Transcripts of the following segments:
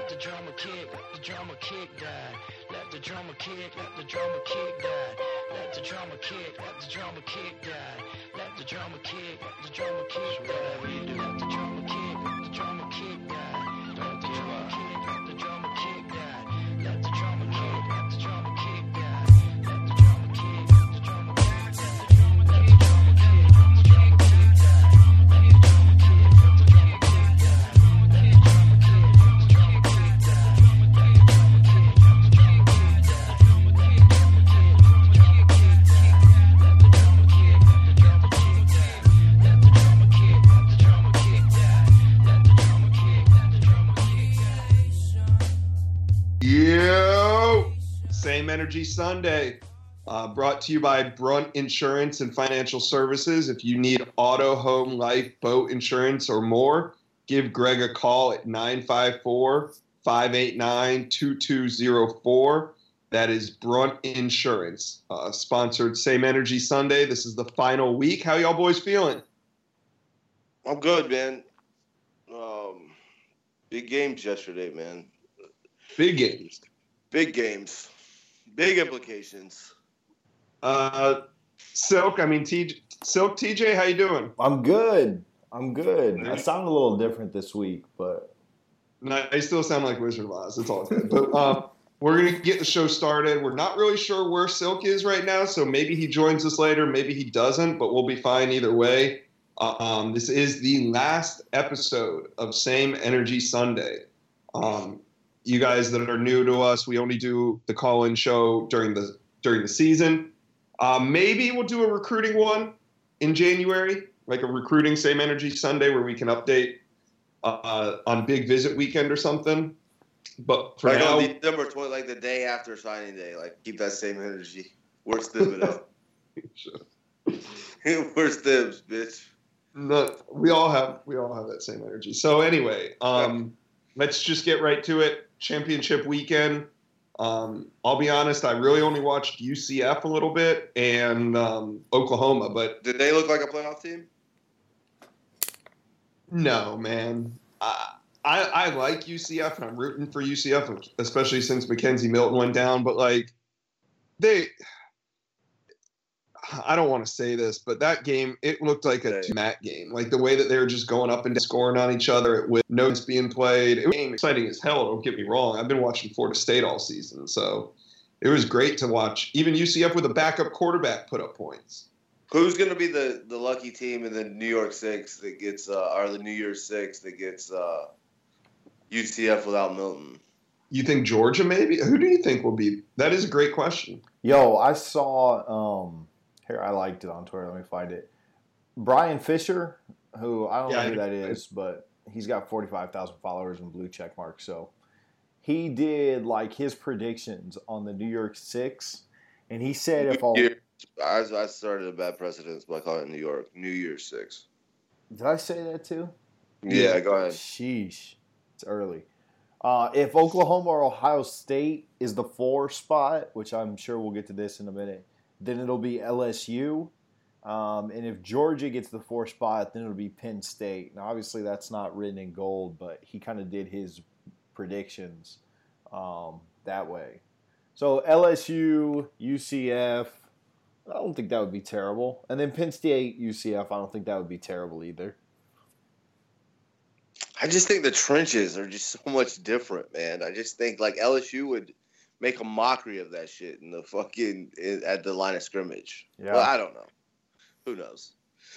the drama kick, let the drama kick die. Let the drama kick, let the drama kick die. Let the drama kick, let the drama kick die. Let the drama kick, let the drama kick die. Let the drama kick, let the drama kick die. Let the drama kick, let the drama kick die. Let the drama kick, let the drama kick die. Let the drama kick, let the drama kick die. Let the drama kick, let the drama kick die. Let the drama kick, let the drama kick die. Let the drama kick, let the drama kick die. Let the drama kick, let the drama kick die. Yo! Same Energy Sunday. Brought to you by Brunt Insurance and Financial Services. If you need auto, home, life, boat insurance, or more, give Greg a call at 954-589-2204. That is Brunt Insurance. Sponsored Same Energy Sunday. This is the final week. How y'all boys feeling? I'm good, man. Big games yesterday, man. Big games. Big games. Big implications. Silk, TJ, how you doing? I'm good. I sound a little different this week, but... No, I still sound like Wizard of Oz. It's all good. But we're going to get the show started. We're not really sure where Silk is right now, so maybe he joins us later, maybe he doesn't, but we'll be fine either way. This is the last episode of Same Energy Sunday. You guys that are new to us, we only do the call-in show during the season. Maybe we'll do a recruiting one in January, like a recruiting Same Energy Sunday where we can update on Big Visit Weekend or something. But for now, on December 20, like the day after signing day, like keep that same energy. Worst Thibs it up. Worst Thibs, bitch. No, we all have that same energy. So anyway, let's just get right to it. Championship weekend. I'll be honest, I really only watched UCF a little bit and Oklahoma, but did they look like a playoff team? No, man. I like UCF and I'm rooting for UCF, especially since Mackenzie Milton went down. But like, I don't want to say this, but that game, it looked like a mat game. Like the way that they were just going up and scoring on each other with notes being played. It was exciting as hell, don't get me wrong. I've been watching Florida State all season, so it was great to watch. Even UCF with a backup quarterback put up points. Who's going to be the lucky team in the New York Six that gets, or the New Year's Six that gets UCF without Milton? You think Georgia maybe? Who do you think will be? That is a great question. Yo, I saw... Here, I liked it on Twitter. Let me find it. Brian Fisher, who I don't know who that is, but he's got 45,000 followers and blue check mark. So he did like his predictions on the New York Six, and he said if all I started a bad precedence by calling it New Year's Six. Did I say that too? Yeah, go ahead. Sheesh, it's early. If Oklahoma or Ohio State is the 4 spot, which I'm sure we'll get to this in a minute, then it'll be LSU. And if Georgia gets the 4 spot, then it'll be Penn State. Now, obviously, that's not written in gold, but he kind of did his predictions that way. So LSU, UCF, I don't think that would be terrible. And then Penn State, UCF, I don't think that would be terrible either. I just think the trenches are just so much different, man. I just think like LSU would make a mockery of that shit in the fucking at the line of scrimmage. Yeah. Well, I don't know. Who knows?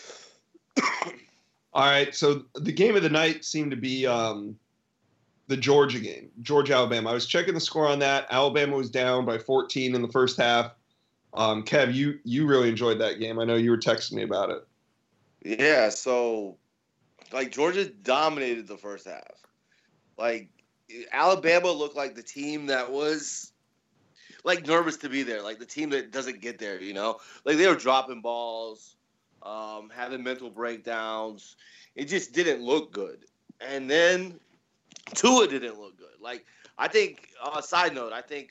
All right, so the game of the night seemed to be the Georgia game, Georgia-Alabama. I was checking the score on that. Alabama was down by 14 in the first half. Kev, you really enjoyed that game. I know you were texting me about it. Yeah, so like Georgia dominated the first half. Like Alabama looked like the team that was like nervous to be there, like the team that doesn't get there, you know? Like they were dropping balls, having mental breakdowns. It just didn't look good. And then Tua didn't look good. Like I think, side note, I think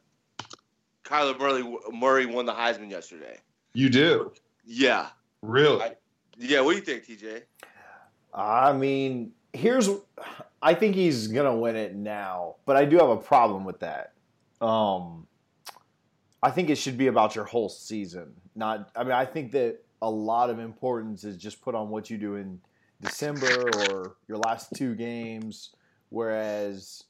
Kyler Murray won the Heisman yesterday. You do? Yeah. Really? Yeah, what do you think, TJ? I mean, I think he's gonna win it now, but I do have a problem with that. I think it should be about your whole season. I think that a lot of importance is just put on what you do in December or your last 2 games, whereas,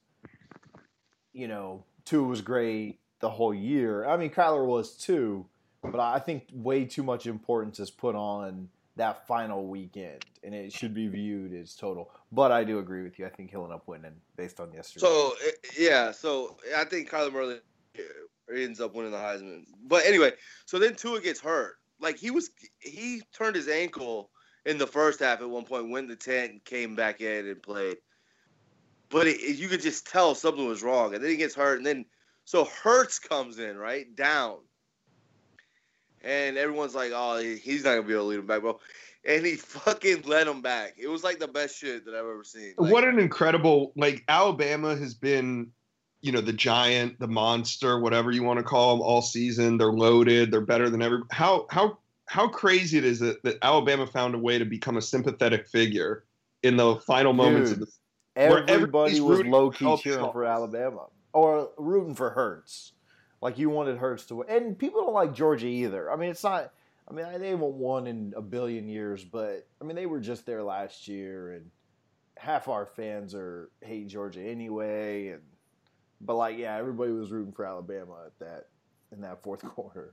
Tua was great the whole year. I mean, Kyler was too, but I think way too much importance is put on that final weekend, and it should be viewed as total. But I do agree with you. I think he'll end up winning based on yesterday. So I think Kyler Murray ends up winning the Heisman. But anyway, so then Tua gets hurt. Like he turned his ankle in the first half at one point, went in the tent, and came back in and played. But you could just tell something was wrong, and then he gets hurt, and then so Hurts comes in right down, and everyone's like, "Oh, he's not gonna be able to lead him back, bro." And he fucking led him back. It was like the best shit that I've ever seen. What an incredible Alabama has been. The giant, the monster, whatever you want to call them, all season. They're loaded. They're better than ever. How crazy it is that Alabama found a way to become a sympathetic figure in the final moments of the everybody was low-key cheering for Alabama or rooting for Hurts. Like, you wanted Hurts to win. And people don't like Georgia either. I mean, it's not – I mean, they haven't won in a billion years, but, I mean, they were just there last year, and half our fans hate Georgia anyway, but everybody was rooting for Alabama in that fourth quarter.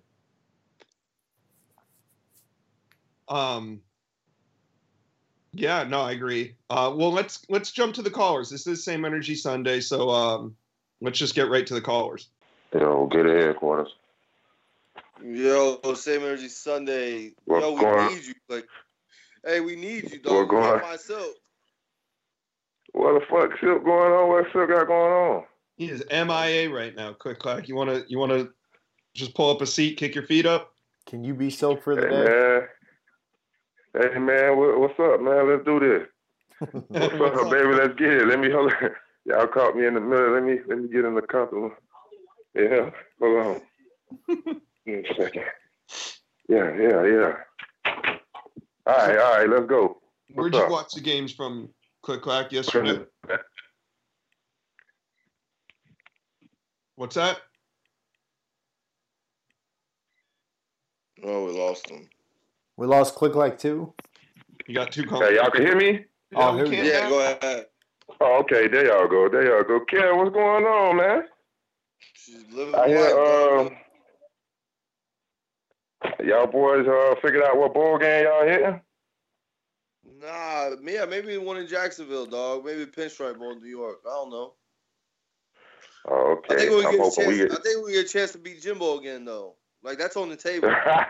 Yeah, no, I agree. Well, let's jump to the callers. This is Same Energy Sunday, so let's just get right to the callers. Yo, get ahead, headquarters. Yo, Same Energy Sunday. We need you. Hey, we need you, dog. What's going on? Find Silk. What the fuck, Silk going on? What Silk got going on? He is MIA right now. Quick clack. You wanna just pull up a seat, kick your feet up? Can you be Silk for the day? Hey man, what's up, man? Let's do this. What's up, baby? Let's get it. Let me hold on. Y'all caught me in the middle. Let me get in the company. Yeah, hold on. Give me a second. Yeah. All right, let's go. Where'd you watch the games from, Click Clack, yesterday? What's that? Oh, we lost him. We lost Click Clack too? You got 2 calls. Hey, y'all can hear me? Yeah, we can. Yeah, go ahead. Oh, okay, there y'all go. Ken, what's going on, man? She's living life, y'all boys figured out what bowl game y'all hitting? Nah, maybe one in Jacksonville, dog. Maybe Pinstripe Bowl in New York. I don't know. Oh, okay. I think we get a chance to beat Jimbo again, though. Like, that's on the table.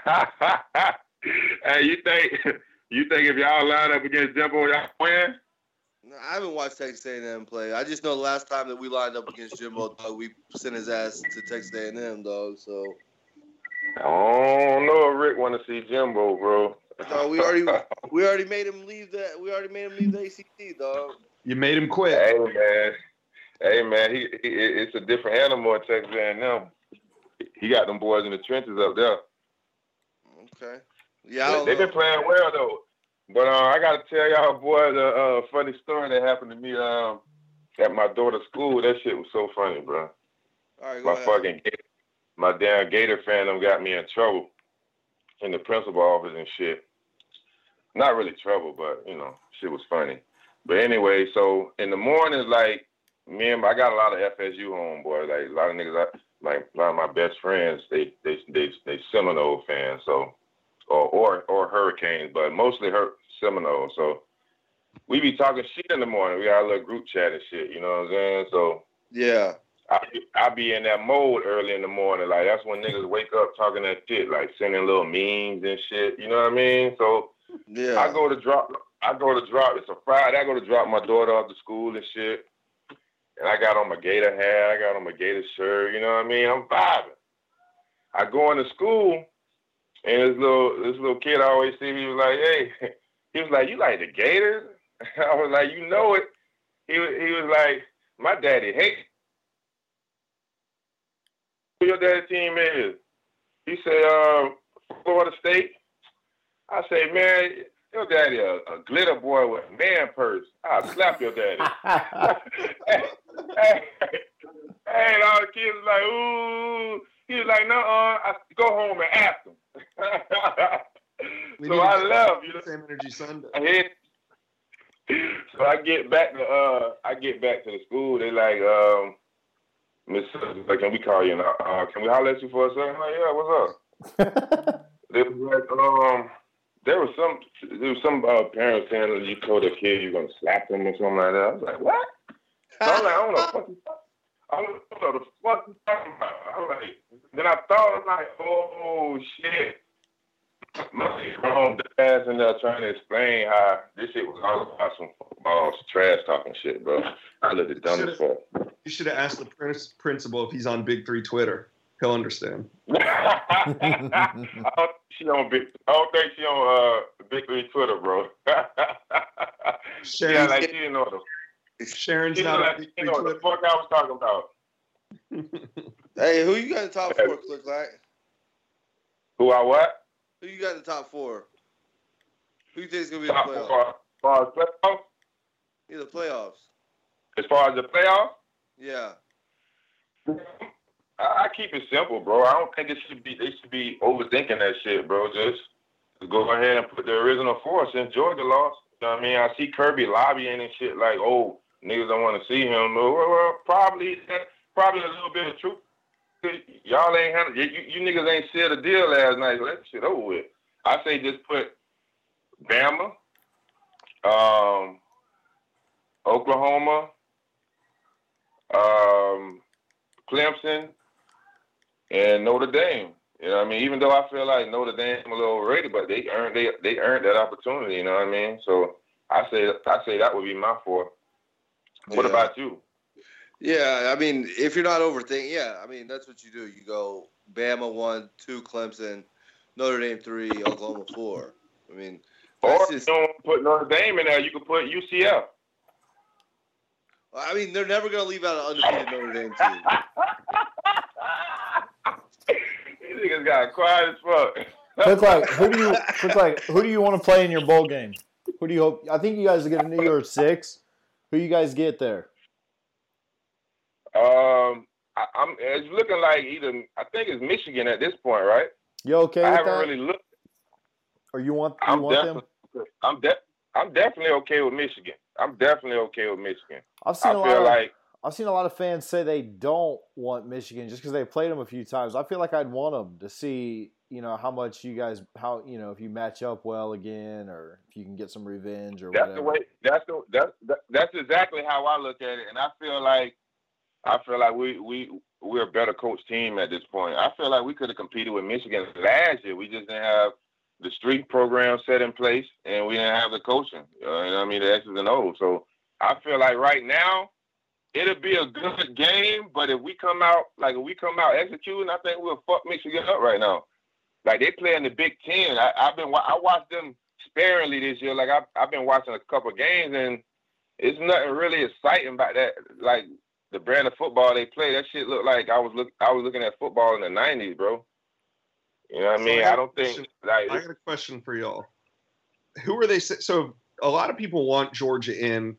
Hey, you think if y'all line up against Jimbo, y'all win? No, I haven't watched Texas A&M play. I just know the last time that we lined up against Jimbo, dog, we sent his ass to Texas A&M, dog. So I don't know if Rick want to see Jimbo, bro. No, we already made him leave the ACC, dog. You made him quit. Hey man, it's a different animal in Texas A&M. He got them boys in the trenches up there. Okay. Yeah, they've been playing well though. But I got to tell y'all boys a funny story that happened to me at my daughter's school. That shit was so funny, bro. All right, go ahead. My damn Gator fandom got me in trouble in the principal office and shit. Not really trouble, but shit was funny. But anyway, so in the mornings, like I got a lot of FSU homeboys. Like a lot of niggas, a lot of my best friends, they Seminole fans. So or Hurricanes, but mostly Seminole. So we be talking shit in the morning. We got a little group chat and shit. You know what I'm saying? So yeah. I be in that mode early in the morning. Like, that's when niggas wake up talking that shit, like sending little memes and shit. You know what I mean? So yeah, I go to drop. It's a Friday. I go to drop my daughter off to school and shit. And I got on my Gator hat. I got on my Gator shirt. You know what I mean? I'm vibing. I go into school, and this little kid I always see, he was like, hey, he was like, you like the Gators? I was like, you know it. He was like, my daddy hates who your daddy team is. He said, Florida State. I say, man, Your daddy a glitter boy with a man purse. I'll slap your daddy. And all the kids was like, ooh. He was like, no, I go home and ask him. So I left. Same Energy Sunday. So I get back to the school. They like, Miss, like, can we call you? Can we holler at you for a second? I'm like, yeah, what's up? They was like, there was some parents saying that you told a kid you're gonna slap them or something like that. I was like, what? So I'm like, I don't know what the fuck. I don't know the fuck you talking about. I'm like, then I thought, I'm like, oh shit. My grown ass in there trying to explain how this shit was all about some football trash talking shit, bro. I looked at dumb as fuck. You should have asked the principal if he's on Big 3 Twitter. He'll understand. I don't think she on Big 3 Twitter, bro. Sharon's, like she didn't know Sharon's not on Big 3 Twitter. The fuck I was talking about. Hey, who you got in the top 4, Click like? Who I what? Who you got in the top 4? Who you think is gonna be Top in the playoffs? 4 as far as playoffs? Yeah, the playoffs. As far as the playoffs? Yeah. I keep it simple, bro. I don't think they should be overthinking that shit, bro. Just go ahead and put the original 4 since Georgia lost. You know what I mean? I see Kirby lobbying and shit like, oh, niggas don't want to see him. Well, probably a little bit of truth. Y'all ain't handle you niggas ain't sealed a deal last night. So that shit over with. I say just put Bama, Oklahoma, Clemson, and Notre Dame. You know what I mean? Even though I feel like Notre Dame a little overrated, but they earned that opportunity. You know what I mean? So I say that would be my 4. What about you? Yeah, I mean, if you're not overthinking, yeah, I mean, that's what you do. You go Bama 1, 2, Clemson, Notre Dame 3, Oklahoma 4. I mean, or if you don't put Notre Dame in there, you could put UCF. I mean, they're never going to leave out an undefeated Notre Dame team. These niggas got quiet as fuck. Who do you want to play in your bowl game? Who do you hope? I think you guys get a New Year's 6. Who you guys get there? It's looking like I think it's Michigan at this point, right? You okay with I that? haven't really looked. Or you want them? I'm definitely okay with Michigan. I've seen a lot of fans say they don't want Michigan just because they played them a few times. I feel like I'd want them to see, how much you guys, if you match up well again, or if you can get some revenge or whatever. That's exactly how I look at it, and I feel like we're a better coach team at this point. I feel like we could have competed with Michigan last year. We just didn't have the street program set in place, and we didn't have the coaching. You know what I mean? The X's and O's. So I feel like right now it'll be a good game, but if we come out executing, I think we'll fuck Michigan up right now. Like they play in the Big Ten. I watched them sparingly this year. Like I've been watching a couple of games, and it's nothing really exciting about that. Like the brand of football they play, that shit looked like I was looking at football in the '90s, bro. You know what I mean? I don't think. I got a question for y'all. Who are they? So a lot of people want Georgia in,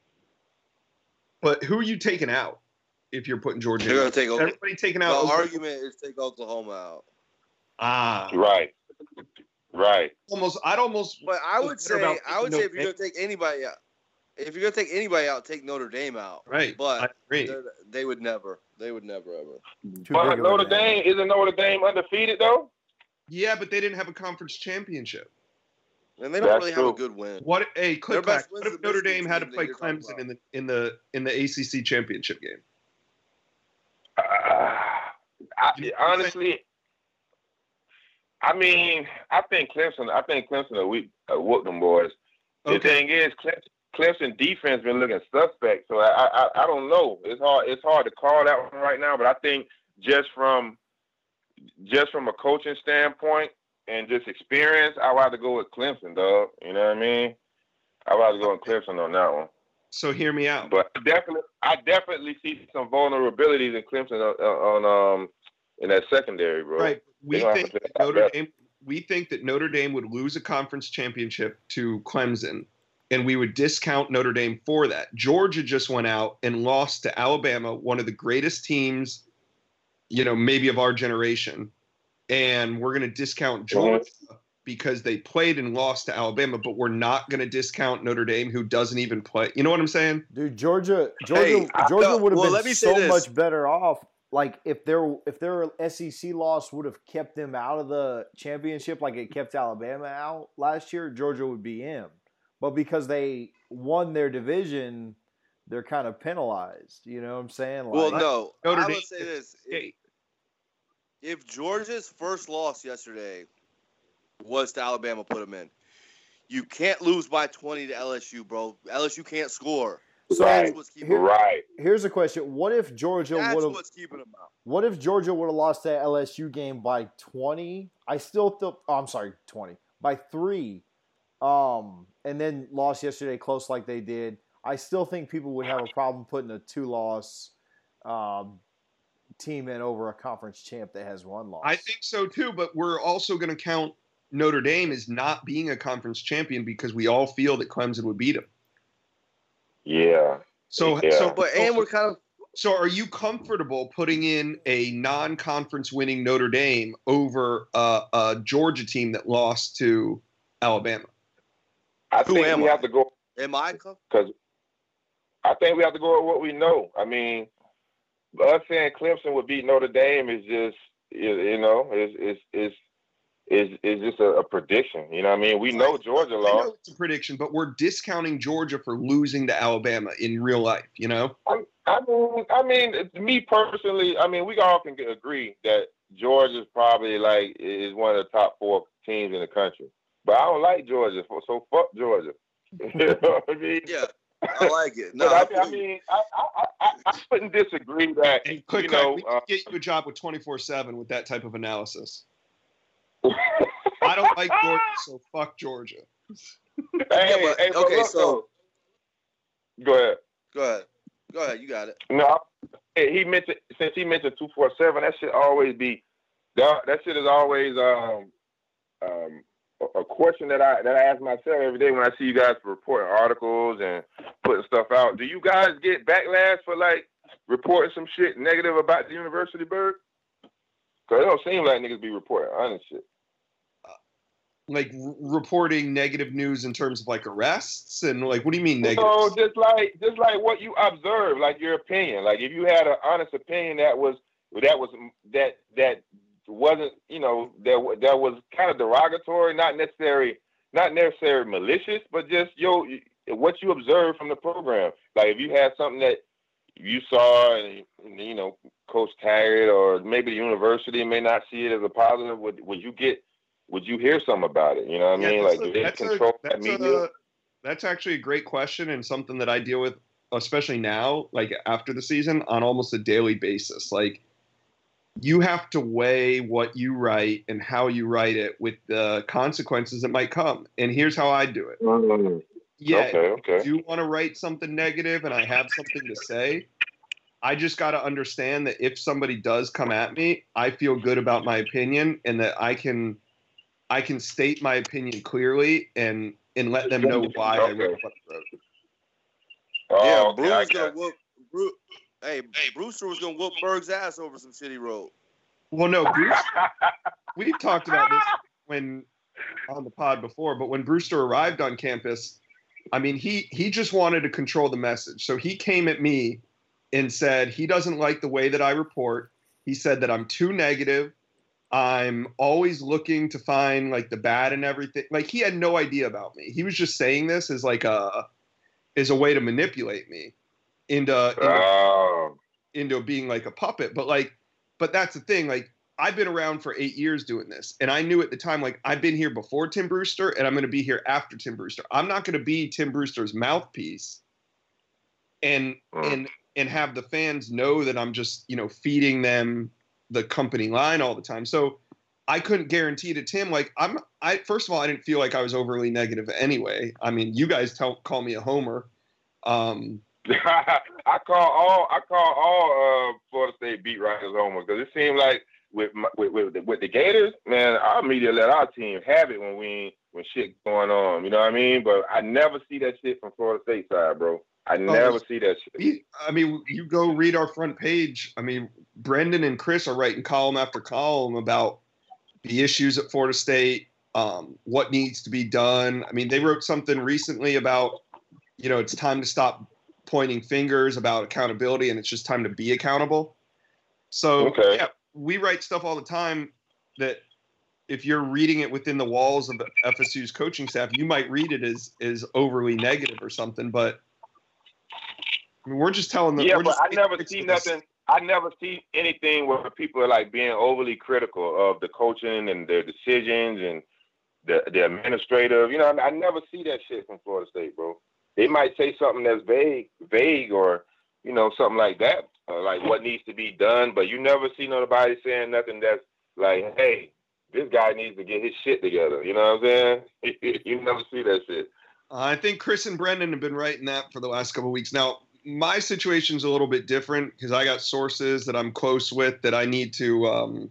but who are you taking out if you're putting Georgia in? You're going to take everybody taking out. The argument is take Oklahoma out. Right. I'd almost. But I would say if you're going to take anybody out, take Notre Dame out. Right. But they would never ever. But Notre Dame isn't Notre Dame undefeated though? Yeah, but they didn't have a conference championship. And they don't really have a good win. What if Notre Dame had to play Clemson in the ACC championship game? Honestly, I think Clemson will whoop them boys. Okay. The thing is, Clemson defense been looking suspect, so I don't know. It's hard to call that one right now, but I think just from a coaching standpoint and just experience, I'd rather go with Clemson, dog. You know what I mean? I'd rather go with Clemson on that one. So hear me out. But I definitely see some vulnerabilities in Clemson on in that secondary, bro. Right. We think Notre Dame we think that Notre Dame would lose a conference championship to Clemson, and we would discount Notre Dame for that. Georgia just went out and lost to Alabama, one of the greatest teams, maybe of our generation, and we're going to discount Georgia because they played and lost to Alabama, but we're not going to discount Notre Dame, who doesn't even play. You know what I'm saying? Dude, Georgia would have been so much better off. Like if their SEC loss would have kept them out of the championship, like it kept Alabama out last year, Georgia would be in. But because they won their division, they're kind of penalized. You know what I'm saying? Like, well, no. Notre I Dame would say this: if Georgia's first loss yesterday was to Alabama, put them in. You can't lose by 20 to LSU, bro. LSU can't score. So right. Here's a question: what if Georgia would have? What's keeping them out. What if Georgia would have lost that LSU game by 20? I still feel. Oh, I'm sorry, 20 by 3. And then lost yesterday close like they did. I still think people would have a problem putting a 2-loss team in over a conference champ that has 1 loss. I think so too, but we're also going to count Notre Dame as not being a conference champion because we all feel that Clemson would beat them. Yeah. So we're kind of. So are you comfortable putting in a non-conference winning Notre Dame over a Georgia team that lost to Alabama? I think we have to go. Am I? Because I think we have to go with what we know. I mean, us saying Clemson would beat Notre Dame is just, is just a prediction. You know what I mean? We know Georgia lost. I know it's a prediction, but we're discounting Georgia for losing to Alabama in real life, I mean, me personally, we all can agree that Georgia's probably is one of the top 4 teams in the country. But I don't like Georgia, so fuck Georgia. You know what I mean? Yeah, I like it. No, I couldn't disagree that. Hey, we can get you a job with 24/7 with that type of analysis. I don't like Georgia, so fuck Georgia. So go ahead. You got it. No, he mentioned 247. That shit always be that shit is always a question that I ask myself every day when I see you guys reporting articles and putting stuff out. Do you guys get backlash for reporting some shit negative about the University Bird? Because it don't seem like niggas be reporting honest shit. Reporting negative news in terms of arrests and what do you mean negative? No, just like what you observe, your opinion. If you had an honest opinion that wasn't, that was kind of derogatory, not necessarily malicious, but just what you observed from the program. If you had something that you saw and Coach Taggart or maybe the university may not see it as a positive, would you hear something about it? You know what I mean? Do they control that media? That's actually a great question and something that I deal with, especially now, after the season, on almost a daily basis. You have to weigh what you write and how you write it with the consequences that might come. And here's how I do it. Mm-hmm. Yeah, okay. If you want to write something negative and I have something to say, I just got to understand that if somebody does come at me, I feel good about my opinion and that I can state my opinion clearly and let them know why I wrote what I wrote. Bruce gonna whoop. Brewster was gonna whoop Berg's ass over some shit he wrote. Well, no, Bruce. We've talked about this when on the pod before, but when Brewster arrived on campus, he just wanted to control the message. So he came at me and said he doesn't like the way that I report. He said that I'm too negative. I'm always looking to find the bad in everything. He had no idea about me. He was just saying this as a way to manipulate me into being a puppet. But that's the thing. I've been around for 8 years doing this, and I knew at the time, I've been here before Tim Brewster, and I'm going to be here after Tim Brewster. I'm not going to be Tim Brewster's mouthpiece and have the fans know that I'm just, feeding them the company line all the time. So I couldn't guarantee to Tim, first of all, I didn't feel like I was overly negative anyway. You guys call me a homer. I call all Florida State beat writers homers because it seemed like with with the Gators, man, our media let our team have it when shit going on. You know what I mean? But I never see that shit from Florida State side, bro. I never see that shit. I mean, you go read our front page. I mean, Brendan and Chris are writing column after column about the issues at Florida State, what needs to be done. I mean, they wrote something recently about, it's time to stop pointing fingers, about accountability, and it's just time to be accountable. So, yeah, we write stuff all the time that if you're reading it within the walls of FSU's coaching staff, you might read it as overly negative or something, but I mean, we're just telling them. Yeah, but I never see nothing. I never see anything where people are like being overly critical of the coaching and their decisions and the administrative. I never see that shit from Florida State, bro. They might say something that's vague, or something like that, like what needs to be done. But you never see nobody saying nothing that's like, hey, this guy needs to get his shit together. You know what I'm saying? You never see that shit. I think Chris and Brendan have been writing that for the last couple of weeks. Now, my situation's a little bit different because I got sources that I'm close with that I need to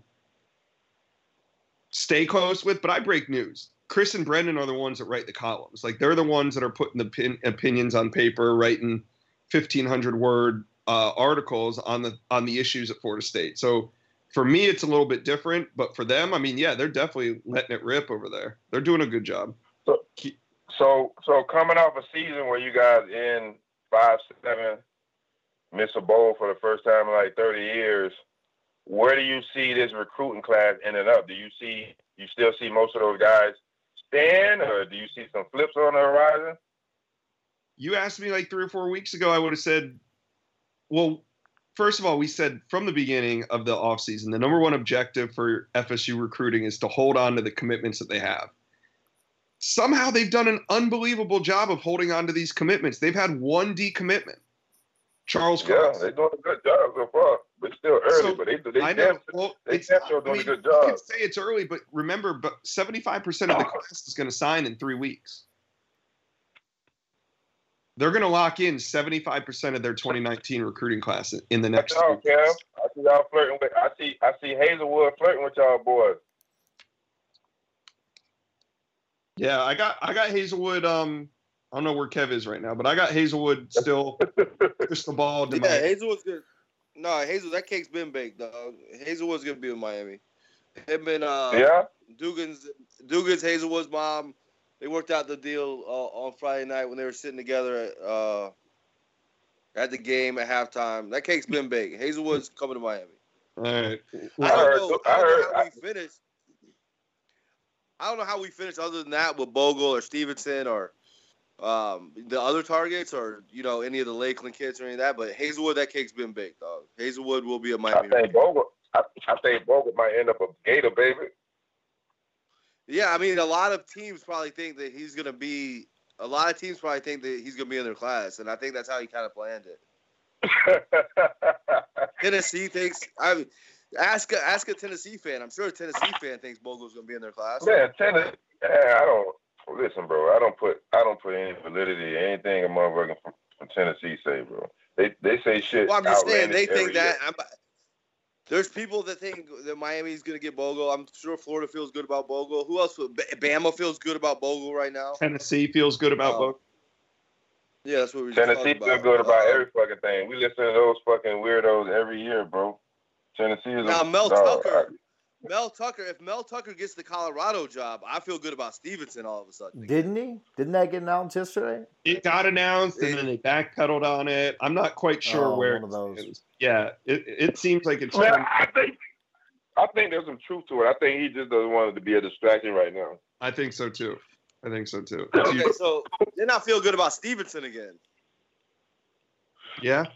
stay close with, but I break news. Chris and Brendan are the ones that write the columns. Like, they're the ones that are putting the opinions on paper, writing 1,500-word articles on the issues at Florida State. So for me, it's a little bit different, but for them, I mean, yeah, they're definitely letting it rip over there. They're doing a good job. So coming off a season where you guys in 5-7, miss a bowl for the first time in like 30 years, where do you see this recruiting class ending up? Do you still see most of those guys stand, or do you see some flips on the horizon? You asked me like 3 or 4 weeks ago, I would have said, well, first of all, we said from the beginning of the offseason, the number one objective for FSU recruiting is to hold on to the commitments that they have. Somehow they've done an unbelievable job of holding on to these commitments. They've had one decommitment. Charles Cross. Yeah, they're doing a good job so far, but still early. But they doing a good job. You can say it's early, but remember, 75% of the class is going to sign in 3 weeks. They're going to lock in 75% of their 2019 recruiting class in the next 3 weeks. I see y'all flirting with. I see Hazelwood flirting with y'all boys. Yeah, I got Hazelwood. I don't know where Kev is right now, but I got Hazelwood still. Crystal ball. Yeah, Hazelwood's good. No, that cake's been baked, dog. Hazelwood's gonna be in Miami. Him and Dugan's Hazelwood's mom. They worked out the deal on Friday night when they were sitting together at the game at halftime. That cake's been baked. Hazelwood's coming to Miami. All right. I don't know how we finished. I don't know how we finished other than that with Bogle or Stevenson or the other targets or, any of the Lakeland kids or any of that. But Hazelwood, that cake's been baked, dog. Hazelwood will be a Miami. I think Bogle might end up a Gator, baby. Yeah, I mean, a lot of teams probably think that he's going to be – a lot of teams probably think that he's going to be in their class, and I think that's how he kind of planned it. Tennessee thinks – Ask a Tennessee fan. I'm sure a Tennessee fan thinks Bogle's gonna be in their class. Man, Tennessee. I don't listen, bro. I don't put any validity anything a motherfucker from Tennessee say, bro. They say shit. Well, I'm just saying they think that. There's people that think that Miami's gonna get Bogle. I'm sure Florida feels good about Bogle. Who else? Bama feels good about Bogle right now. Tennessee feels good about Bogle. Yeah, that's what we're just Tennessee feels good about every fucking thing. We listen to those fucking weirdos every year, bro. Tennessee is now Mel Tucker. If Mel Tucker gets the Colorado job, I feel good about Stevenson all of a sudden. Didn't he? Didn't that get announced yesterday? It got announced, and then they backpedaled on it. I'm not quite sure where. One of those. Yeah, it seems like it's. Man, I think there's some truth to it. I think he just doesn't want it to be a distraction right now. I think so too. Okay, so then I feel good about Stevenson again. Yeah.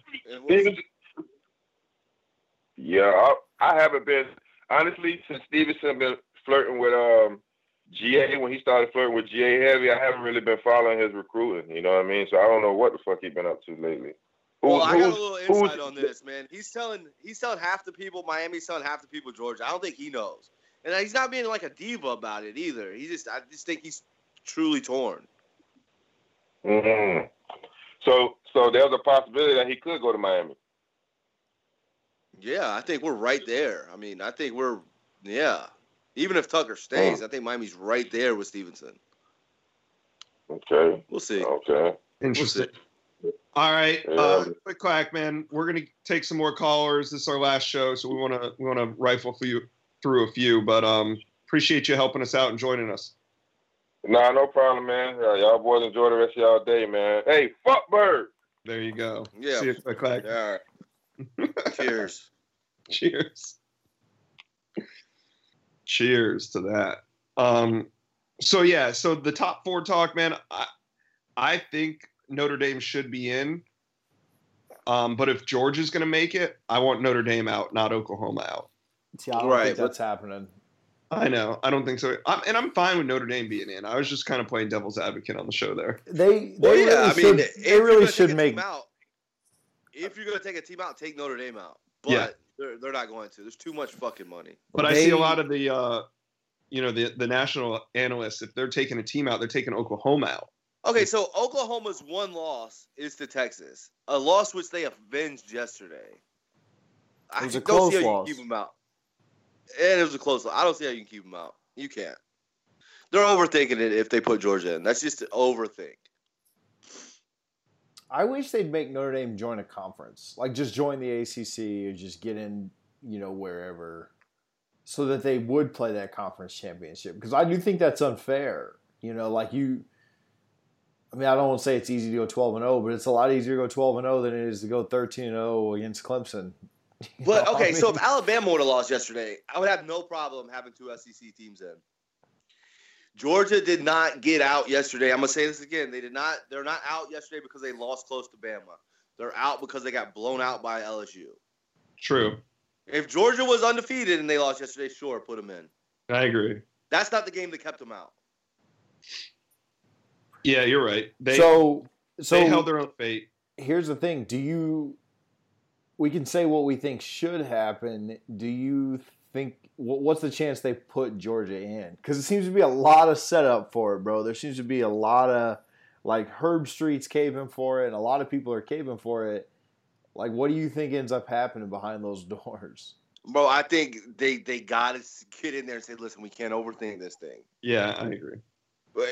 Yeah, I haven't been honestly since Stevenson been flirting with GA when he started flirting with GA heavy. I haven't really been following his recruiting. You know what I mean? So I don't know what the fuck he's been up to lately. Well, I got a little insight on this, man. He's telling half the people Miami's telling half the people Georgia. I don't think he knows, and he's not being like a diva about it either. I just think he's truly torn. Mm-hmm. So there's a possibility that he could go to Miami. Yeah, I think we're right there. I mean, I think we're Yeah. Even if Tucker stays, I think Miami's right there with Stevenson. Okay. We'll see. Okay. Interesting. All right, quick quack, man. We're gonna take some more callers. This is our last show, so we wanna rifle through a few. But appreciate you helping us out and joining us. Nah, no problem, man. Y'all boys enjoy the rest of y'all day, man. Hey, fuck Bird. There you go. Yeah. See you, quick quack. All right. Cheers. Cheers. Cheers to that. So the top 4 talk, man. I think Notre Dame should be in. But if Georgia's going to make it, I want Notre Dame out, not Oklahoma out. See, I don't think that's happening. I know. I don't think so. I'm fine with Notre Dame being in. I was just kind of playing devil's advocate on the show there. They really should make. If you're going to take a team out, take Notre Dame out. But they're not going to. There's too much fucking money. But I see a lot of the the national analysts, if they're taking a team out, they're taking Oklahoma out. Okay, so Oklahoma's one loss is to Texas, a loss which they avenged yesterday. It was a close loss. You can keep them out. And it was a close loss. I don't see how you can keep them out. You can't. They're overthinking it if they put Georgia in. That's just an overthink. I wish they'd make Notre Dame join a conference, like just join the ACC or just get in, wherever, so that they would play that conference championship. Because I do think that's unfair. I don't want to say it's easy to go 12-0, but it's a lot easier to go 12-0 than it is to go 13-0 against Clemson. But okay, so if Alabama would have lost yesterday, I would have no problem having 2 SEC teams in. Georgia did not get out yesterday. I'm gonna say this again. They're not out yesterday because they lost close to Bama. They're out because they got blown out by LSU. True. If Georgia was undefeated and they lost yesterday, sure, put them in. I agree. That's not the game that kept them out. Yeah, you're right. They held their own fate. Here's the thing. We can say what we think should happen. Do you think what's the chance they put Georgia in? Because it seems to be a lot of setup for it, bro. There seems to be a lot of Herb Street's caving for it, and a lot of people are caving for it. What do you think ends up happening behind those doors? Bro, I think they got to get in there and say, listen, we can't overthink this thing. Yeah, I agree. But,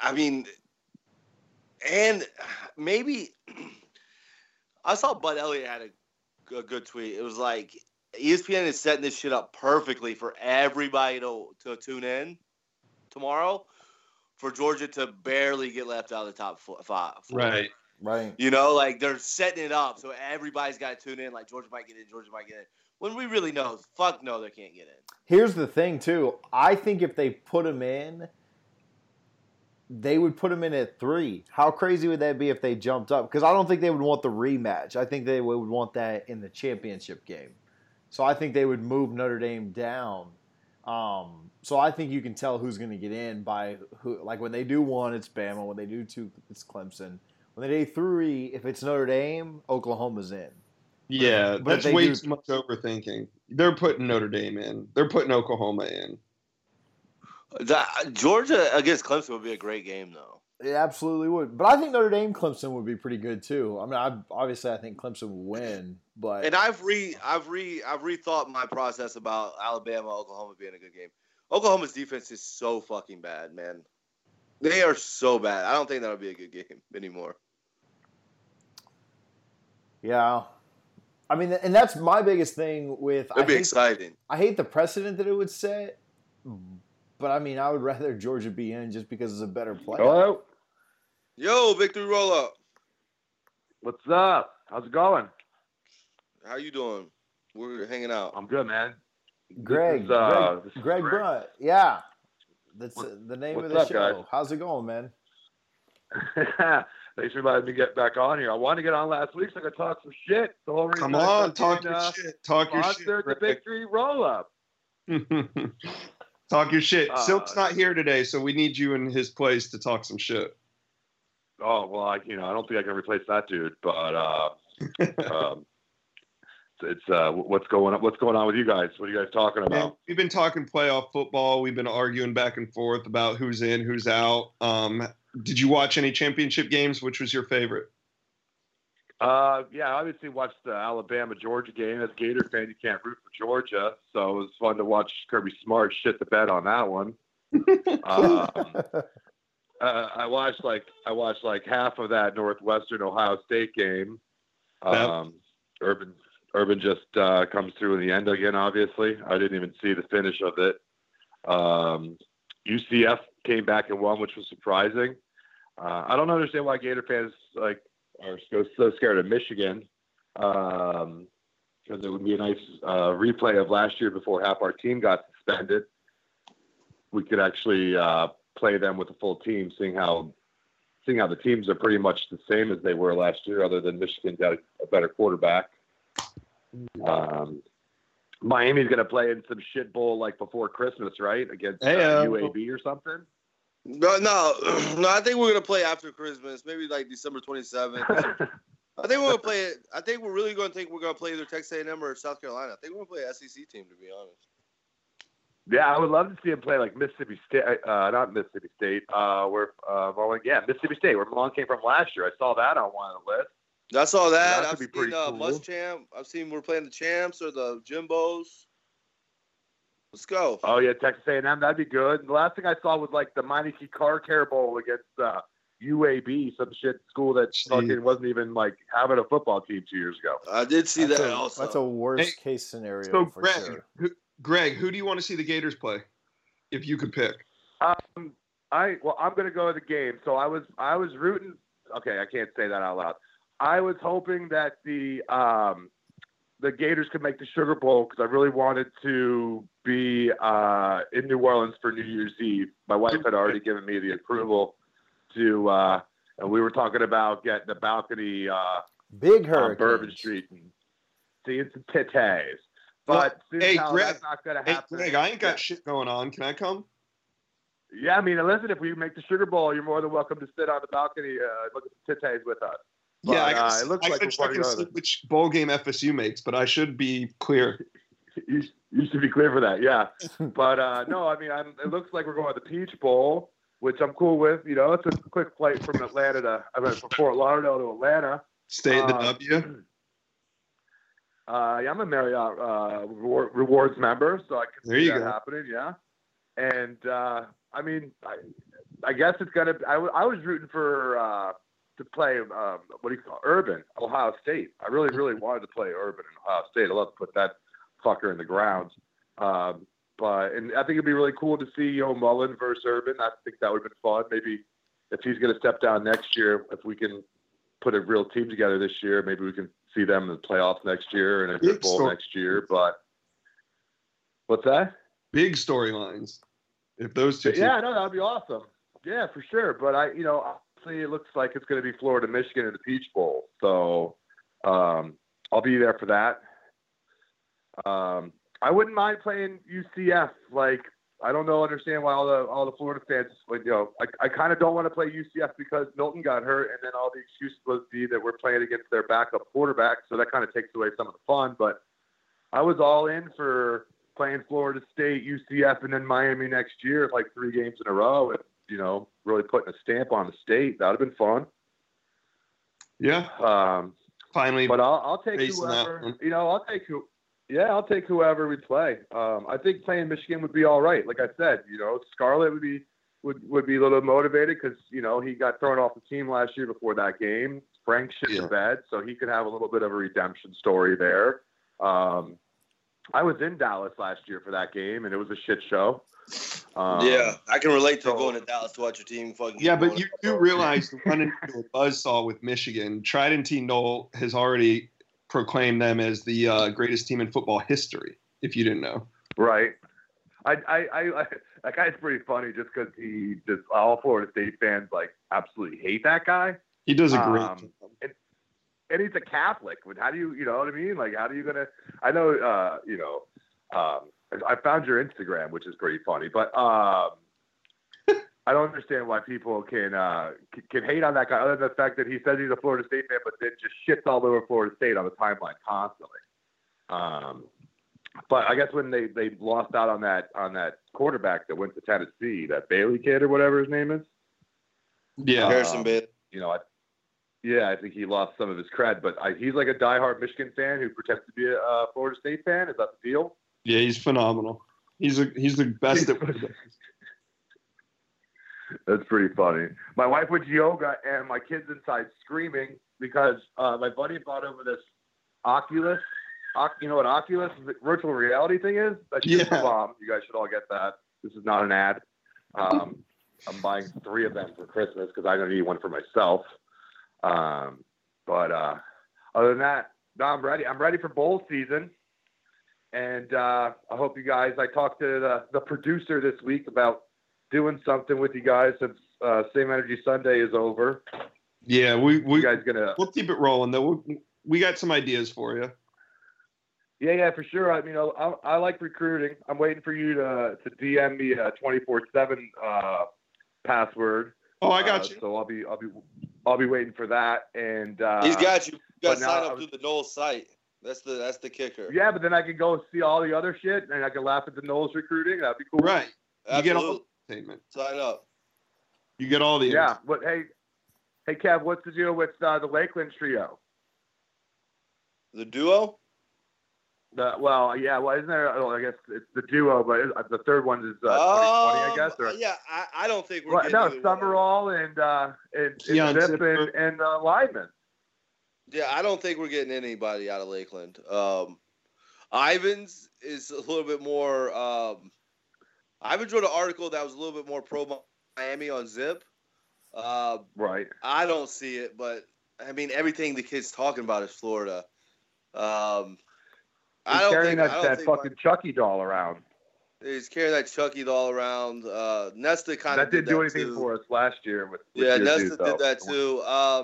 and maybe I saw Bud Elliott had a good tweet. It was like ESPN is setting this shit up perfectly for everybody to tune in tomorrow for Georgia to barely get left out of the top 5. Right. They're setting it up so everybody's got to tune in. Georgia might get in. When we really know, fuck no, they can't get in. Here's the thing, too. I think if they put them in, they would put them in at 3. How crazy would that be if they jumped up? Because I don't think they would want the rematch. I think they would want that in the championship game. So I think they would move Notre Dame down. So I think you can tell who's going to get in by who. When they do 1, it's Bama. When they do 2, it's Clemson. When they do 3, if it's Notre Dame, Oklahoma's in. Yeah, that's way too much overthinking. They're putting Notre Dame in. They're putting Oklahoma in. Georgia against Clemson would be a great game, though. It absolutely would. But I think Notre Dame Clemson would be pretty good too. Obviously I think Clemson will win, but I've rethought my process about Alabama, Oklahoma being a good game. Oklahoma's defense is so fucking bad, man. They are so bad. I don't think that'll be a good game anymore. Yeah. And that's my biggest thing with. It'd be exciting. I hate the precedent that it would set. But, I would rather Georgia be in just because it's a better play. Hello? Yo, Victory Roll Up. What's up? How's it going? How you doing? We're hanging out. I'm good, man. Greg Brunt. Yeah. That's the name of the show. Guys? How's it going, man? Thanks for letting me get back on here. I wanted to get on last week so I could talk some shit. Come on, talk your shit. Talk your shit. The Victory Roll Up. Talk your shit. Silk's not here today, so we need you in his place to talk some shit. Oh well, I don't think I can replace that dude. But it's what's going on with you guys? What are you guys talking about? Man, we've been talking playoff football. We've been arguing back and forth about who's in, who's out. Did you watch any championship games? Which was your favorite? Yeah, I obviously watched the Alabama-Georgia game. As a Gator fan, you can't root for Georgia, so it was fun to watch Kirby Smart shit the bed on that one. I watched like half of that Northwestern Ohio State game. Urban just comes through in the end again. Obviously, I didn't even see the finish of it. UCF came back and won, which was surprising. I don't understand why Gator fans are so scared of Michigan, because it would be a nice replay of last year before half our team got suspended. We could actually play them with a full team, seeing how the teams are pretty much the same as they were last year, other than Michigan got a better quarterback. Miami's going to play in some shit bowl like before Christmas, right? Against UAB or something? No, I think we're going to play after Christmas, maybe like December 27th. I think we're going to play it. I think we're really going to think we're going to play either Texas A&M or South Carolina. I think we're going to play an SEC team, to be honest. Yeah, I would love to see him play like Mississippi State, not Mississippi State, Mississippi State, where Malone came from last year. I saw that on one of the lists. I saw that. That I've could be seen pretty cool. Muschamp. I've seen we're playing the Champs or the Jimbos. Let's go. Oh, yeah, Texas A&M, that'd be good. And the last thing I saw was like the Meineke Car Care Bowl against UAB, some shit school that fucking wasn't even like having a football team 2 years ago. I did see that also. That's a worst case scenario So, for Greg, sure. Greg, who do you want to see the Gators play, if you could pick? I'm going to go to the game. So I was rooting. Okay, I can't say that out loud. I was hoping that the Gators could make the Sugar Bowl because I really wanted to be in New Orleans for New Year's Eve. My wife had already given me the approval to, and we were talking about getting the balcony Big on Hurricanes. Bourbon Street and seeing some titties. But Hey, Greg, that's not going to happen. Greg, I ain't got shit going on. Can I come? Yeah, I mean, listen, if we make the Sugar Bowl, you're more than welcome to sit on the balcony and look at the titties with us. But, I gotta check and we're see which bowl game FSU makes, but I should be clear. You should be clear for that, yeah. But no, I mean, it looks like we're going to the Peach Bowl, which I'm cool with. You know, it's a quick flight from from Fort Lauderdale to Atlanta. Stay at the W. Yeah, I'm a Marriott Rewards member, so I can see that happening. Yeah, and I mean, I guess it's gonna. I was rooting for to play Urban, Ohio State. I really, really wanted to play Urban in Ohio State. I'd love to put that fucker in the ground. And I think it'd be really cool to see Mullen versus Urban. I think that would have been fun. Maybe if he's going to step down next year, if we can put a real team together this year, maybe we can see them in the playoffs next year and a good bowl next year. But what's that? Big storylines. If those two. Yeah, no, that'd be awesome. Yeah, for sure. But it looks like it's going to be Florida, Michigan in the Peach Bowl. So I'll be there for that. I wouldn't mind playing UCF. Like, I don't understand why all the Florida fans, I kind of don't want to play UCF because Milton got hurt, and then all the excuses would be that we're playing against their backup quarterback. So that kind of takes away some of the fun. But I was all in for playing Florida State, UCF, and then Miami next year, like 3 games in a row. And, really putting a stamp on the state. That would have been fun. Yeah. Finally. But I'll take whoever. I'll take whoever we play. I think playing Michigan would be all right. Like I said, Scarlett would be a little motivated because he got thrown off the team last year before that game. Frank shit the bed, so he could have a little bit of a redemption story there. I was in Dallas last year for that game, and it was a shit show. I can relate to going to Dallas to watch your team fucking. Yeah, but you do realize running into a buzzsaw with Michigan. Trident T. Knoll has already proclaimed them as the greatest team in football history. If you didn't know, right? I that guy's pretty funny just because all Florida State fans absolutely hate that guy. He does a great job. And he's a Catholic. How do you know what I mean? Like, how are you gonna? I know, I found your Instagram, which is pretty funny, but I don't understand why people can hate on that guy, other than the fact that he says he's a Florida State fan, but then just shits all over Florida State on the timeline constantly. But I guess when they lost out on that quarterback that went to Tennessee, that Bailey kid or whatever his name is. Yeah, Harrison Bailey. Yeah, I think he lost some of his cred, but he's like a diehard Michigan fan who pretends to be a Florida State fan. Is that the deal? Yeah, he's phenomenal. He's the best at what he does. That's pretty funny. My wife went to yoga, and my kid's inside screaming because my buddy bought over this Oculus. You know what Oculus, the virtual reality thing is? That's just a bomb. You guys should all get that. This is not an ad. I'm buying 3 of them for Christmas because I don't need one for myself. But other than that, no, I'm ready. I'm ready for bowl season. And I hope you guys, I talked to the producer this week about doing something with you guys since Same Energy Sunday is over. Yeah, you guys we'll keep it rolling though. We got some ideas for you. Yeah, for sure. I mean, I like recruiting. I'm waiting for you to DM me a 24/7 password. Oh, I got you. So I'll be waiting for that. And he's got you. You got to sign up through the Knowles site. That's the kicker. Yeah, but then I can go see all the other shit, and I can laugh at the Knowles recruiting. That'd be cool. Right. Absolutely. You get all the entertainment. Sign up. You get all the But hey, Kev, what's the deal with the Lakeland trio? The duo? Well, isn't there? I guess it's the duo, but the third one is 2020, I guess. Or? Yeah, I don't think we're getting Summerall and Zip and Lyman. Yeah, I don't think we're getting anybody out of Lakeland. Ivins is a little bit more. I've enjoyed an article that was a little bit more pro Miami on Zip. Right. I don't see it, but I mean everything the kid's talking about is Florida. He's carrying that fucking Chucky doll around. He's carrying that Chucky doll around. Nesta kind of didn't do anything for us last year. With Nesta did that too.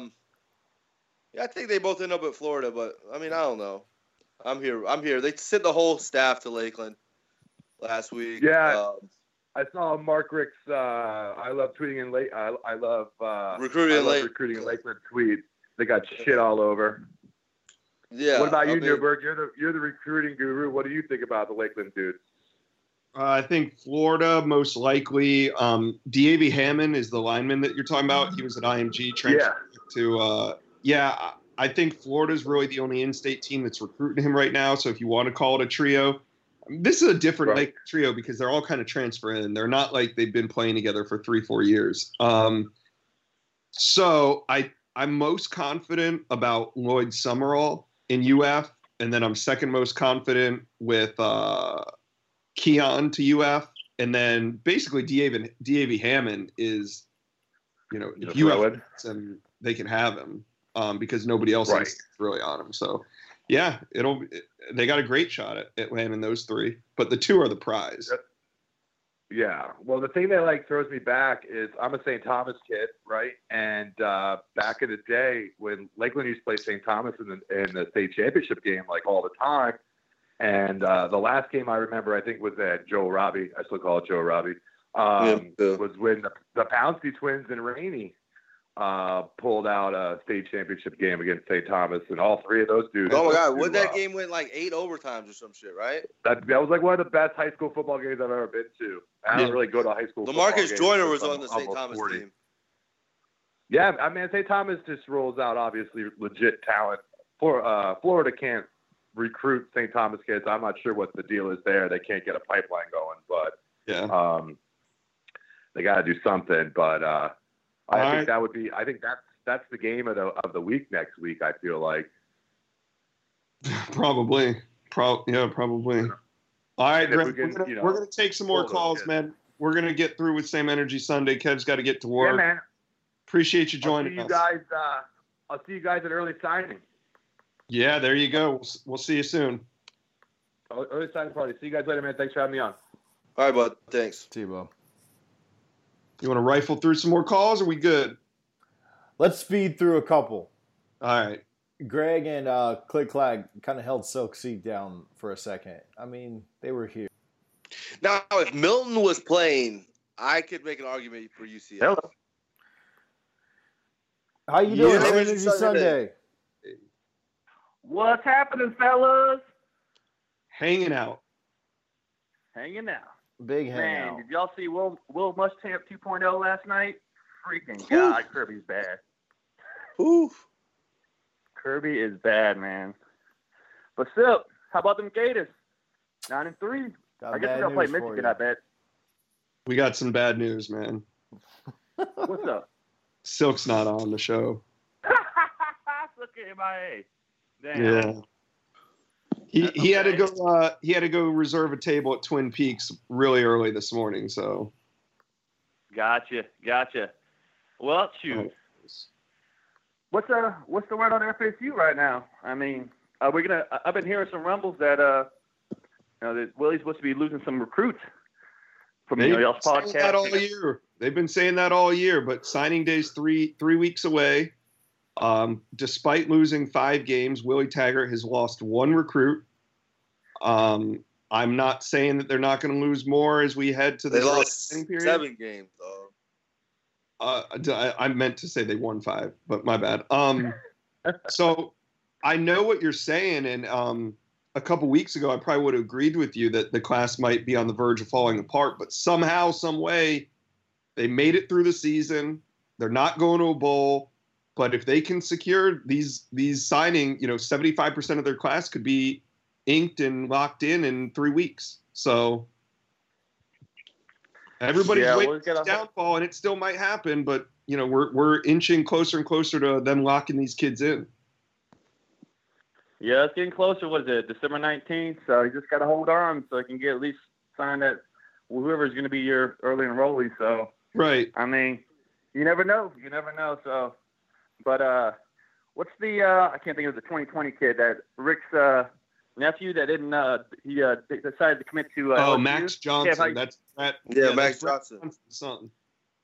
I think they both end up at Florida, but I mean, I don't know. I'm here. They sent the whole staff to Lakeland last week. Yeah, I saw Mark Rick's. I love tweeting in I love recruiting in Lakeland tweet. They got shit all over. Yeah. What about you, Newberg? You're the recruiting guru. What do you think about the Lakeland dudes? I think Florida most likely. D.A.V. Hammond is the lineman that you're talking about. He was at IMG transferred to. I think Florida's really the only in-state team that's recruiting him right now. So if you want to call it a trio, this is a different Lake trio because they're all kind of transferring. They're not like they've been playing together for 3-4 years. So I'm most confident about Lloyd Summerall in UF, and then I'm second most confident with Keon to UF, and then basically D.A.V. Hammond is, if UF and they can have him because nobody else is really on him. So, yeah, they got a great shot at landing those 3, but the 2 are the prize. Yeah. Well, the thing that throws me back is I'm a St. Thomas kid, right? And back in the day when Lakeland used to play St. Thomas in the state championship game all the time, and the last game I remember I think was at Joe Robbie. I still call it Joe Robbie. Was when the Pouncey twins and Rainey pulled out a state championship game against St. Thomas, and all 3 of those dudes. Oh my God! That game went 8 overtimes or some shit, right? That was one of the best high school football games I've ever been to. I don't really go to high school. LaMarcus Joyner was on the St. Thomas team. Yeah, I mean St. Thomas just rolls out obviously legit talent. Florida can't recruit St. Thomas kids. I'm not sure what the deal is there. They can't get a pipeline going, but they got to do something. But I think that would be. I think that's the game of the week next week. I feel like probably. Probably. All right, Greg, we're gonna take some more calls, man. We're gonna get through with Same Energy Sunday. Kev's got to get to work. Yeah, man. Appreciate you joining us. I'll see you guys at early signing. Yeah, there you go. We'll see you soon. Early signing party. See you guys later, man. Thanks for having me on. All right, bud. Thanks. See you, Bo. You want to rifle through some more calls, or are we good? Let's speed through a couple. All right. Greg and Click Clack kind of held Silk Seat down for a second. I mean, they were here. Now, if Milton was playing, I could make an argument for UCF. Hello. How you doing, Same Energy Sunday? What's happening, fellas? Hanging out. Hanging out. Big hangout. Man, did y'all see Will Muschamp 2.0 last night? Freaking God, Kirby's bad. Oof. Kirby is bad, man. But still, how about them Gators? 9-3. I guess we're gonna play Michigan. I bet. We got some bad news, man. What's up? Silk's not on the show. Look at MIA. Damn. Yeah. He had to go. He had to go reserve a table at Twin Peaks really early this morning. So. Gotcha. Well, shoot. What's the word on FSU right now? I mean, I've been hearing some rumbles that that Willie's supposed to be losing some recruits from y'all's podcast. That all year. They've been saying that all year, but signing day's three weeks away. Despite losing 5 games, Willie Taggart has lost 1 recruit. I'm not saying that they're not going to lose more as we head to the signing period. 7 games, though. I meant to say they won 5, but my bad. So I know what you're saying, and a couple weeks ago I probably would have agreed with you that the class might be on the verge of falling apart, but somehow, some way, they made it through the season. They're not going to a bowl. But if they can secure these signing, 75% of their class could be inked and locked in 3 weeks. So everybody's waiting for the downfall, and it still might happen. But we're inching closer and closer to them locking these kids in. Yeah, it's getting closer. What is it, December 19th? So you just got to hold on so you can get at least signed that whoever's going to be your early enrollee. So right. I mean, you never know. So. But what's the I can't think of the 2020 kid that Rick's nephew that didn't he decided to commit to LSU? Max Johnson. Max Johnson. Something.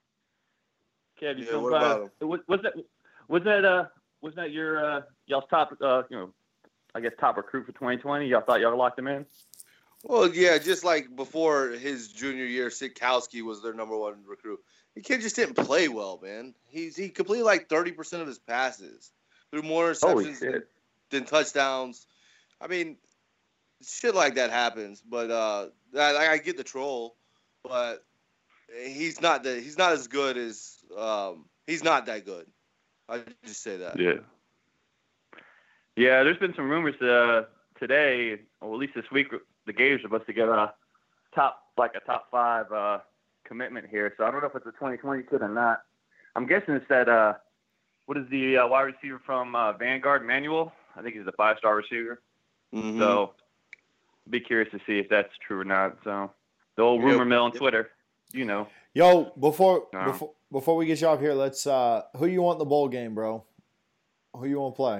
Kev, what about him? Was that your y'all's top I guess top recruit for 2020? Y'all thought y'all locked him in? Well, yeah, just like before his junior year, Sitkowski was their number 1 recruit. The kid just didn't play well, man. He completed like 30% of his passes, threw more interceptions than touchdowns. I mean, shit like that happens. But I get the troll, but he's not as good as he's not that good. I just say that. Yeah. Yeah, there's been some rumors today, or at least this week, the Gators are supposed to get a top 5 commitment here. So I don't know if it's a 2020 kid or not. I'm guessing it's that what is the wide receiver from Vanguard, Manuel? I think he's a 5-star receiver. Mm-hmm. So be curious to see if that's true or not. So the old rumor mill on Twitter, Yo, before we get you off here, let's who you want in the bowl game, bro? Who you want to play?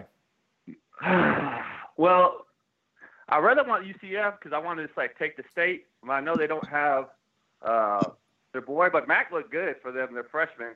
Well, I rather want UCF because I want to just take the state. I know they don't have their boy, but Mac looked good for them. They're freshmen.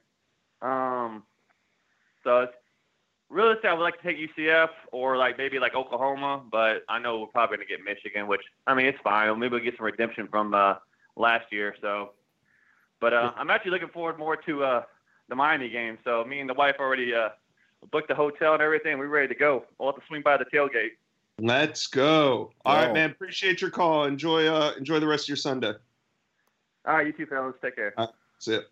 So it's realistically, I would like to take UCF or maybe Oklahoma, but I know we're probably going to get Michigan, which it's fine. Maybe we'll get some redemption from last year. So, but I'm actually looking forward more to the Miami game. So me and the wife already booked the hotel and everything. We're ready to go. We'll have to swing by the tailgate. Let's go. All right, man. Appreciate your call. Enjoy the rest of your Sunday. All right, you too, fellas. Take care. That's it.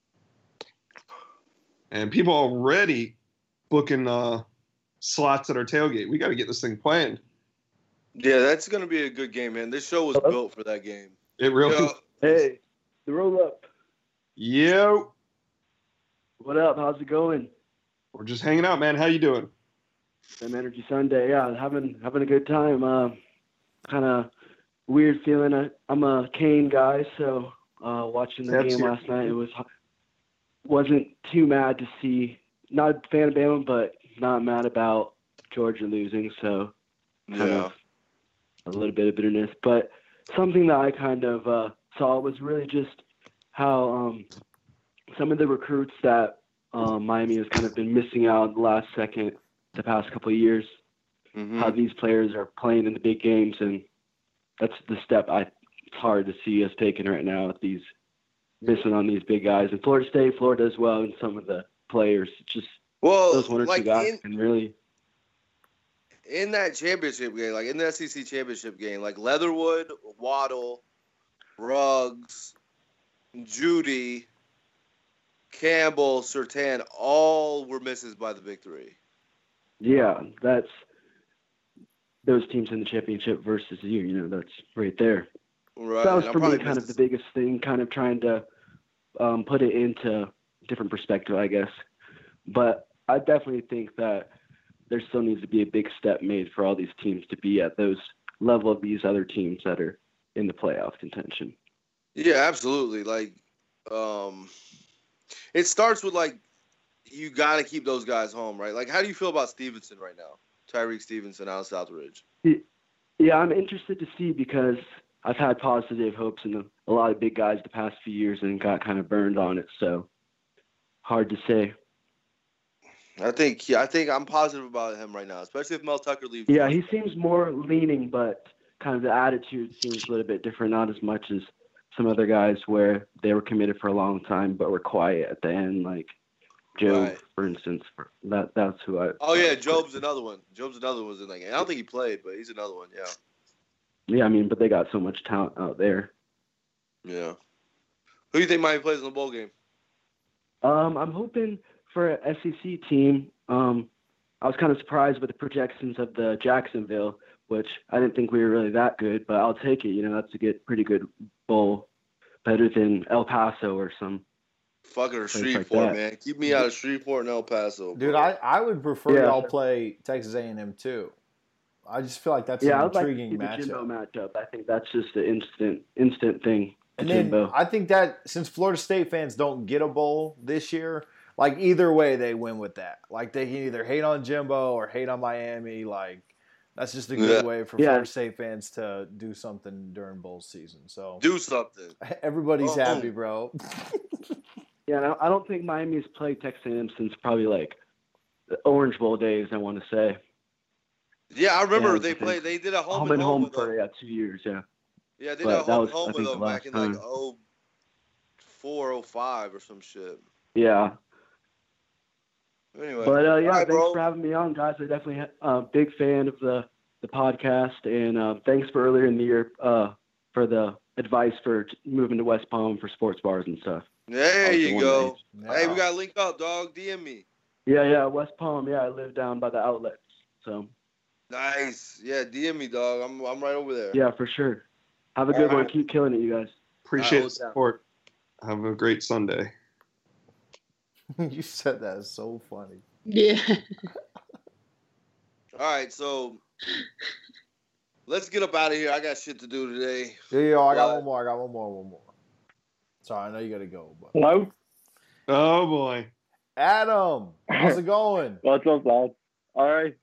And people already booking slots at our tailgate. We got to get this thing planned. Yeah, that's going to be a good game, man. This show was built for that game. It really. Hey, the roll up. Yo. What up? How's it going? We're just hanging out, man. How you doing? Some Energy Sunday. Yeah, having a good time. Kind of weird feeling. I'm a Kane guy, so watching the game last night, it wasn't too mad to see. Not a fan of Bama, but not mad about Georgia losing. So kind of a little bit of bitterness. But something that I kind of saw was really just how some of the recruits that Miami has kind of been missing out the last second the past couple of years, how these players are playing in the big games, and that's the step it's hard to see us taking right now with these missing on these big guys. And Florida State, Florida as well, and some of the players, just those 1 or 2 guys can really. In that championship game, in the SEC championship game, Leatherwood, Waddle, Ruggs, Judy, Campbell, Surtain, all were misses by the big 3. Yeah, that's those teams in the championship versus you. You know, that's right there. Right. That was and for I'm me probably kind of the biggest thing, kind of trying to put it into different perspective, I guess. But I definitely think that there still needs to be a big step made for all these teams to be at those level of these other teams that are in the playoff contention. Yeah, absolutely. Like, it starts with like you got to keep those guys home, right? Like, how do you feel about Stevenson right now? Tyreek Stevenson out of Southridge. Yeah, I'm interested to see because I've had positive hopes in a lot of big guys the past few years and got kind of burned on it. So hard to say. I think I'm positive about him right now, especially if Mel Tucker leaves. Yeah, he seems more leaning, but kind of the attitude seems a little bit different, not as much as some other guys where they were committed for a long time but were quiet at the end, like Joe, Right. for instance. That's who I. Oh yeah, Job's another one. Job's another one was in that game. I don't think he played, but he's another one. Yeah. Yeah, I mean, but they got so much talent out there. Yeah. Who do you think Miami plays in the bowl game? I'm hoping for an SEC team. I was kind of surprised with the projections of the Jacksonville, which I didn't think we were really that good, but I'll take it. You know, that's a pretty good bowl, better than El Paso or some. Fucking or place Shreveport, like that. man. Keep me out of Shreveport and El Paso. Dude, bro. I would prefer Yeah. y'all play Texas A&M too. I just feel like that's Yeah, an I'd like to intriguing see the Jimbo matchup. matchup. I think that's just an instant thing. And then Jimbo. I think that since Florida State fans don't get a bowl this year, like either way they win with that. Like they can either hate on Jimbo or hate on Miami. Like that's just a good Yeah. way for Yeah. Florida State fans to do something during bowl season. So Do something. everybody's Oh. happy, bro. Yeah, I don't think Miami's played Texas A&M since probably like the Orange Bowl days, I want to say. Yeah, I remember Yeah, they I think played. They did a Home home and home with them. for 2 years, yeah. Yeah, they did but a that home was, and home I with think, them the back last in like time. 04, 05 or some shit. Yeah. Anyway, But, yeah, All right, thanks bro. for having me on, guys. I'm definitely a big fan of the podcast, and thanks for earlier in the year for the advice for moving to West Palm for sports bars and stuff. There Also you wanted to go. answer. Hey, we got to link up, dog. DM me. Yeah, West Palm. Yeah, I live down by the outlets. So, Nice. Yeah, DM me, dog. I'm right over there. yeah, for sure. Have a good All one. right. Keep killing it, you guys. Appreciate the hold down. support. Have a great Sunday. You said that is so funny. Yeah. All right, so let's get up out of here. I got shit to do today. Yeah, I got But- one more. Sorry, I know you gotta go, but Hello? Oh boy. Adam, how's it going? What's up, lad? All right.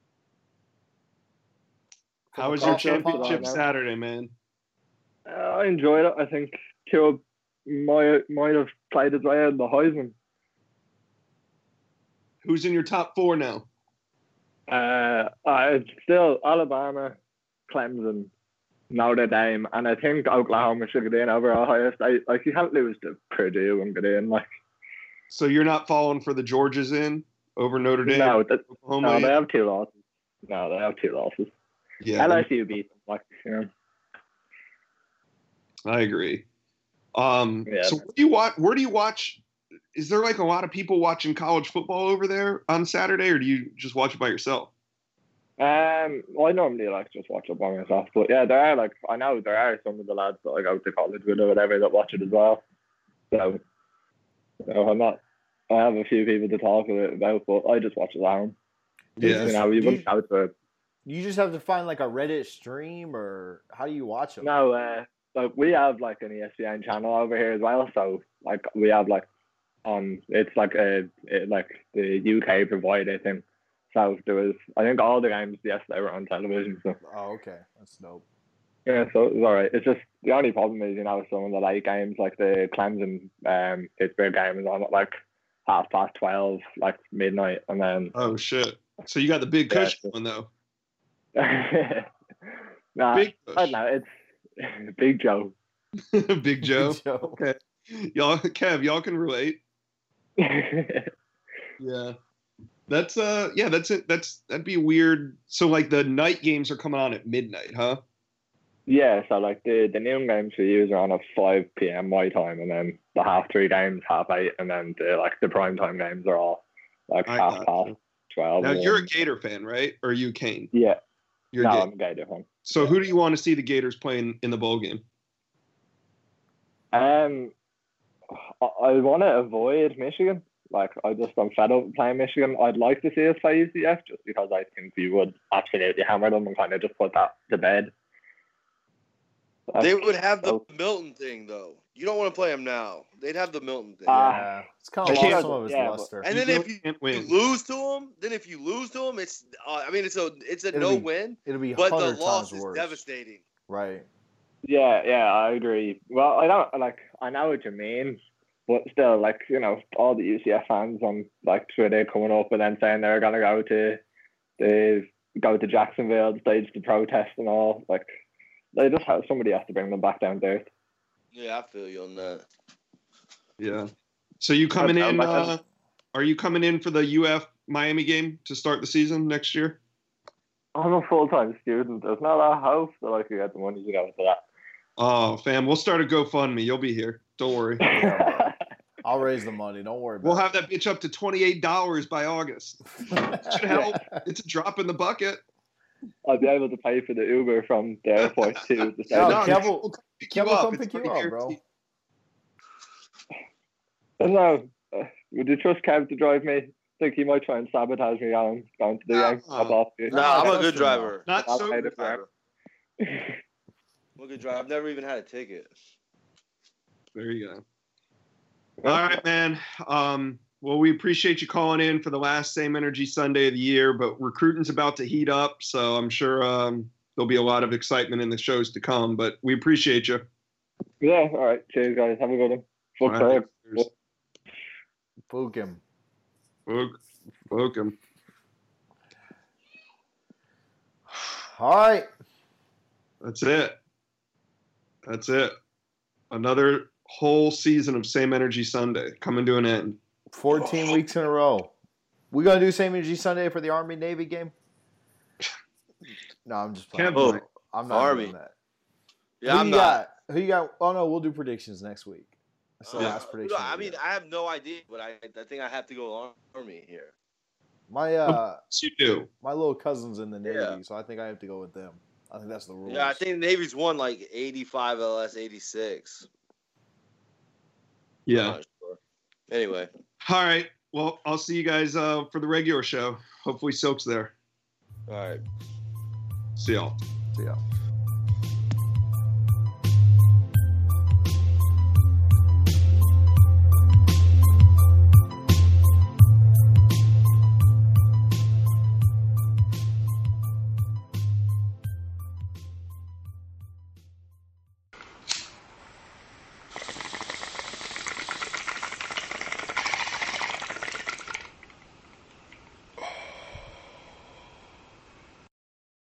How was your Coffee and championship pie. Saturday, man? I enjoyed it. I think Tua might have played his way out of the Heisman. Who's in your top four now? It's still Alabama, Clemson, Notre Dame, and I think Oklahoma should get in over Ohio State. Like, you can't lose to Purdue and get in. Like, So you're not falling for the Georgias in over Notre Dame? no, Oklahoma? they have 2 losses. No, they have 2 losses. Yeah, LSU beat them. Like, you know. I agree. Yeah. So where do you watch? Is there like a lot of people watching college football over there on Saturday, or do you just watch it by yourself? Well, I normally like just watch it by myself, but yeah, I know there are some of the lads that I go to college with or whatever that watch it as well. So I have a few people to talk about, but I just watch it at home. Yeah. You know, we wouldn't go to it. You just have to find like a Reddit stream, or how do you watch them? No, like we have like an ESPN channel over here as well. So like we have like it's like like the UK provider thing. So there was, I think all the games yesterday were on television. So Oh, okay, that's dope. yeah, so it was all right. It's just the only problem is, you know, some of the late games like the Clemson Pittsburgh game is on at like 12:30, like midnight, and then Oh shit! So you got the big Yeah, Kush one though. nah, Big I Kush. don't know. It's Big Joe. Big Joe. Joe. Okay. Kev, y'all can relate. Yeah. That's that's it. That'd be weird. So like the night games are coming on at midnight, huh? Yeah, so like the noon games for you are on at 5 p.m. my time, and then the 3:30 games 8:30, and then the prime time games are all like I 12:30 12. Now, you're a Gator fan, right? Or are you Kane? Yeah. You're no, Gator. I'm a Gator fan. So who do you want to see the Gators playing in the bowl game? I want to avoid Michigan. Like, I'm fed up playing Michigan. I'd like to see us play UCF just because I think we would absolutely hammer them and kind of just put that to bed. They would have the Milton thing, though. You don't want to play them now. They'd have the Milton thing. Yeah, it's kind of lost some of his luster. And then if you lose to them, it's it's a no win. It'll be but 100 the loss times is worse. devastating. Right. Yeah, I agree. Well, I know what you mean, but still, like, you know, all the UCF fans on like Twitter coming up and then saying they're gonna go to Jacksonville, stage the protest and all. Like, they just have somebody has to bring them back down there. Yeah, I feel you on that. Yeah. So you coming in? Are you coming in for the UF Miami game to start the season next year? I'm a full-time student. There's not a hope that I could get the money to go for that. Oh, fam, we'll start a GoFundMe. You'll be here. Don't worry. I'll raise the money. Don't worry about We'll have that bitch up to $28 by August. Should help. It's a drop in the bucket. I'll be able to pay for the Uber from the airport to the Kev will come pick you up, bro. No, would you trust Kev to drive me? I think he might try and sabotage me going to the game. I'm a good driver. Not so good driver. I'm a good driver. I've never even had a ticket. There you go. All right, man. Well, we appreciate you calling in for the last Same Energy Sunday of the year, but recruiting's about to heat up, so I'm sure there'll be a lot of excitement in the shows to come, but we appreciate you. Yeah, all right. Cheers, guys. Have a good one. Fuck right. Book him. Book him. All right. That's it. Another whole season of Same Energy Sunday coming to an end. 14 weeks in a row. We gonna do Same Energy Sunday for the Army Navy game? No, I'm just playing. I'm not doing that. Yeah, I'm not. Who you got? Oh no, we'll do predictions next week. That's the last prediction. I mean, I have no idea, but I think I have to go Army here. My you do. My little cousin's in the Navy, so I think I have to go with them. I think that's the rule. Yeah, I think the Navy's won like 85 LS 86. Yeah. Sure. Anyway. All right. Well, I'll see you guys for the regular show. Hopefully Silk's there. All right. See y'all. See y'all.